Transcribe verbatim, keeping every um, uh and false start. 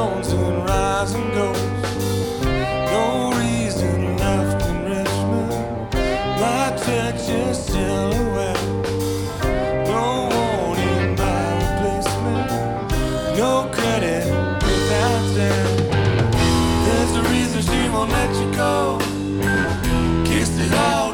on soon rise and goes. No reason left in Richmond. My church is silhouette. No warning by replacement. No credit without debt. There's a reason she won't let you go.